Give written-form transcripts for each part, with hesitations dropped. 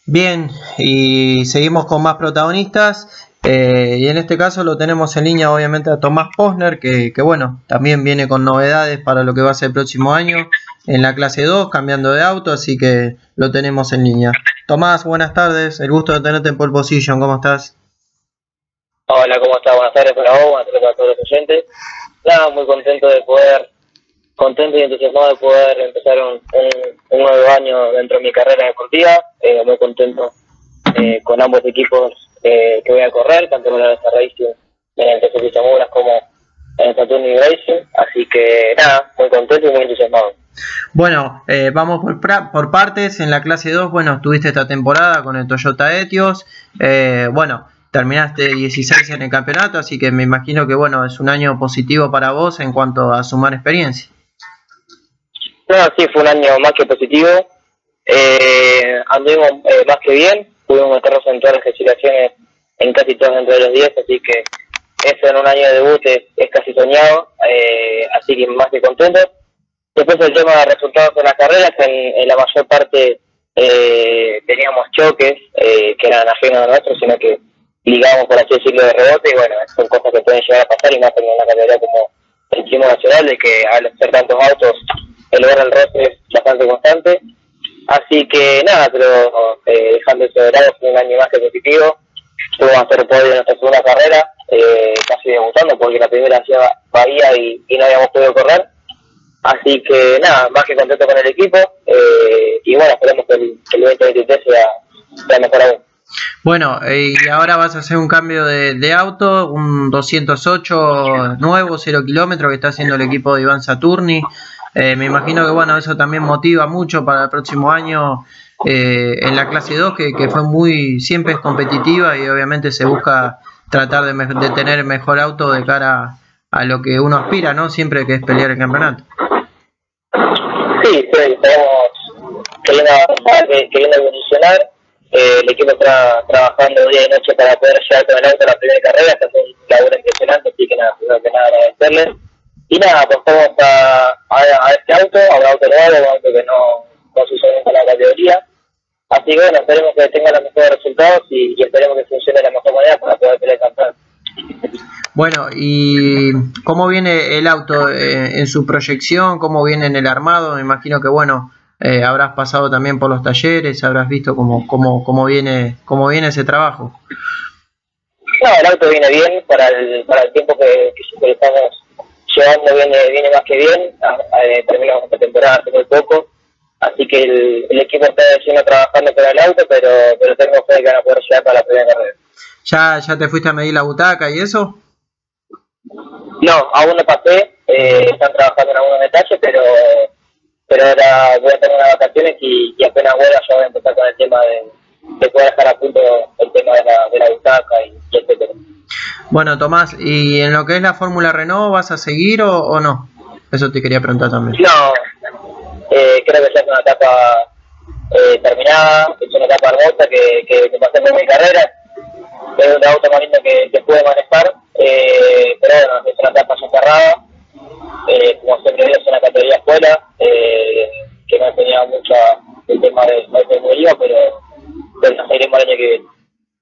Bien, y seguimos con más protagonistas. Y en este caso lo tenemos en línea, obviamente, a Tomás Posner, que bueno, también viene con novedades para lo que va a ser el próximo año en la clase 2, cambiando de auto, así que lo tenemos en línea. Tomás, buenas tardes, el gusto de tenerte en Pole Position, ¿cómo estás? Hola, ¿cómo estás? Buenas tardes para vos, buenas tardes para todos los oyentes. Nada, muy contento y entusiasmado de poder empezar un nuevo año dentro de mi carrera deportiva. Muy contento con ambos equipos que voy a correr, tanto con la Alsa Racing en el TC Pista Mouras como en el Saturni Racing. Así que nada, muy contento y muy entusiasmado. Bueno, vamos por partes. En la clase 2, bueno, estuviste esta temporada con el Toyota Etios. Bueno, terminaste 16 en el campeonato, así que me imagino que bueno, es un año positivo para vos en cuanto a sumar experiencia. No, sí, fue un año más que positivo. Anduvimos más que bien, pudimos meternos en todas las clasificaciones en casi todos dentro de los 10, así que eso en un año de debut es casi soñado, así que más que contento. Después el tema de resultados en las carreras, en la mayor parte teníamos choques que eran ajenos a nosotros, sino que ligábamos, por así decirlo, de rebote, y bueno, son cosas que pueden llegar a pasar, y más en una categoría como el Turismo Nacional, de que al ser tantos autos, el lugar al roce es bastante constante. Así que nada, pero dejando eso de lado, fue un año más que positivo. Pudimos hacer podio en nuestra segunda carrera, casi debutando, porque la primera hacía Bahía y no habíamos podido correr. Así que nada, más que contento con el equipo, y bueno, esperemos que el 2023 sea mejor aún. Bueno, y ahora vas a hacer un cambio de auto, un 208 nuevo, 0 kilómetros que está haciendo el equipo de Iván Saturni. Me imagino que bueno, eso también motiva mucho para el próximo año en la clase 2, que fue siempre es competitiva y obviamente se busca tratar de tener el mejor auto de cara a lo que uno aspira, ¿no? Siempre que es pelear el campeonato. Sí, estamos queriendo evolucionar. El equipo está trabajando día y noche para poder llegar con el auto a la primera carrera, está haciendo un laburo impresionante, así que nada, primero que nada agradecerles. Y nada, apostamos a este auto, a un auto nuevo, un auto que no se usó nunca en la categoría. Así que bueno, esperemos que tenga los mejores resultados y esperemos que funcione de la mejor manera para poder pelear el campeonato. Bueno, ¿y cómo viene el auto en su proyección? ¿Cómo viene en el armado? Me imagino que bueno, habrás pasado también por los talleres, habrás visto cómo viene ese trabajo. No, el auto viene bien para el tiempo que estamos llevando, viene más que bien. Terminamos esta temporada hace muy poco, así que el equipo está trabajando con el auto, pero tenemos fe que van a poder llegar para la primera carrera. ¿Ya te fuiste a medir la butaca y eso? No, aún no pasé, están trabajando en algunos detalles, pero ahora voy a tener unas vacaciones y apenas vuelva ya voy a empezar con el tema de poder dejar a punto el tema de la butaca y etcétera. Bueno, Tomás, ¿y en lo que es la Fórmula Renault vas a seguir o no? Eso te quería preguntar también. No, creo que ya es una etapa terminada, es una etapa hermosa que pasé por mi carrera, es un auto más lindo que pude manejar, pero bueno, es una etapa ya cerrada, como siempre digo, es una categoría escuela, que no tenía mucho el tema de automovilismo, pero nos seguiremos el año que viene.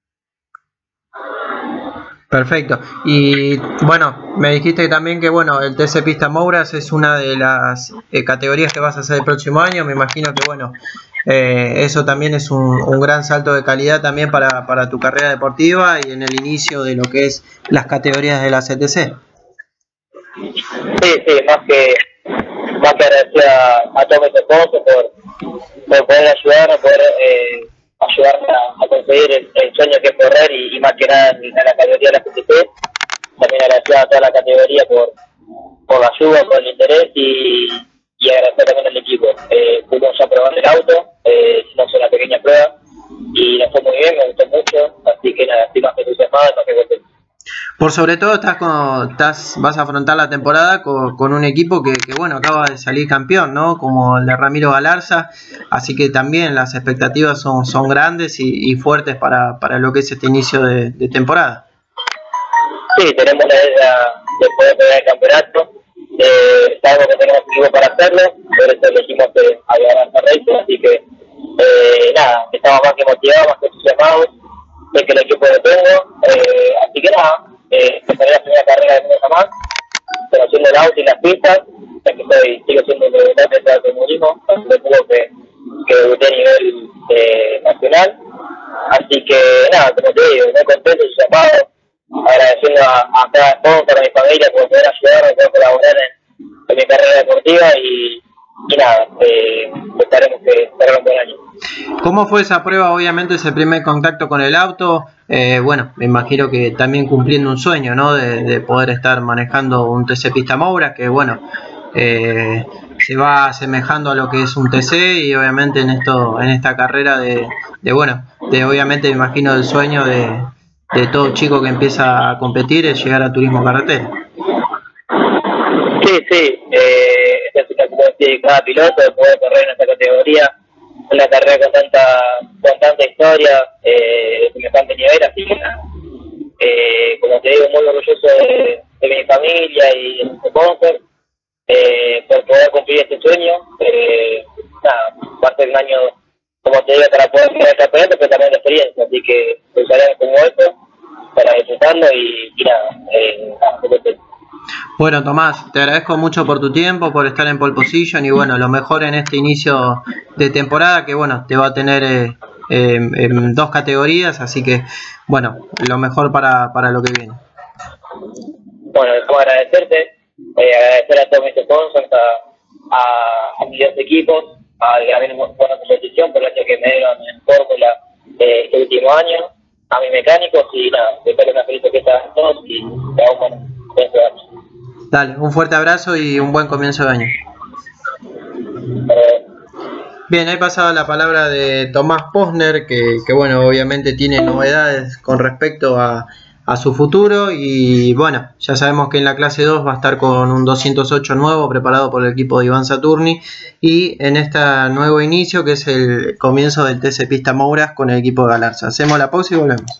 Perfecto. Y bueno, me dijiste también que bueno, el TC Pista Mouras es una de las categorías que vas a hacer el próximo año. Me imagino que bueno, eso también es un gran salto de calidad también para tu carrera deportiva y en el inicio de lo que es las categorías de la CTC. Sí, más que agradecer a todos mis esposos por poder ayudarme, ayudarme a conseguir el sueño que es correr y más que nada en la categoría de la CTC. También agradecer a toda la categoría por la ayuda, por el interés y agradecer también al equipo. Pudimos ya probar el auto, hicimos una pequeña prueba y nos fue muy bien, me gustó mucho, así que nada, estoy más que entusiasmado y más que contento. Por sobre todo vas a afrontar la temporada con un equipo que bueno, acaba de salir campeón, ¿no? Como el de Ramiro Galarza, así que también las expectativas son grandes y fuertes para lo que es este inicio de temporada. Sí, tenemos la idea de poder tener el campeonato, sabemos que tenemos equipo para hacerlo, por eso elegimos a Galarza Racing, así que nada, nada, estaba más que motivado, más que entusiasmado de que el equipo lo tengo, así que nada, empezaré la primera carrera de menos a más, conociendo el auto y las pistas, ya que sigo siendo el debutante de automovilismo, hace poco que debuté a nivel nacional, así que nada, como te digo, muy contento y entusiasmado, agradeciendo a cada sponsor, a mi familia por poder ayudarme, por colaborar en mi carrera deportiva y nada, esperemos que será un buen año. ¿Cómo fue esa prueba? Obviamente ese primer contacto con el auto, bueno, me imagino que también cumpliendo un sueño, ¿no? De poder estar manejando un TC Pista Moura, que bueno, se va asemejando a lo que es un TC y obviamente en esta carrera de obviamente me imagino el sueño de todo chico que empieza a competir es llegar a turismo carretera. Sí, es como decir, cada piloto de poder correr en esta categoría, una carrera con tanta historia, de semejante nivel, así que como te digo, muy orgulloso de mi familia y de mi sponsor, por poder cumplir este sueño. Nada, va a ser un año, como te digo, para poder crear el campeonato, pero también la experiencia, así que usaremos como esto para disfrutarlo y nada, Bueno, Tomás, te agradezco mucho por tu tiempo, por estar en pole position y bueno, lo mejor en este inicio de temporada que bueno, te va a tener en 2 categorías, así que bueno, lo mejor para lo que viene. Bueno, dejamos agradecerte, agradecer a todos mis sponsors, a mis 2 equipos, a la buena competición por el hecho que me dieron en Fórmula este último año, a mis mecánicos y nada, espero una feliz fiesta a todos y que hagan bueno, comienzo de año. Dale, un fuerte abrazo y un buen comienzo de año. Bien, ahí pasaba la palabra de Tomás Posner, que bueno, obviamente tiene novedades con respecto a su futuro y bueno, ya sabemos que en la clase 2 va a estar con un 208 nuevo preparado por el equipo de Iván Saturni y en este nuevo inicio que es el comienzo del TC Pista Mouras con el equipo de Galarza. Hacemos la pausa y volvemos.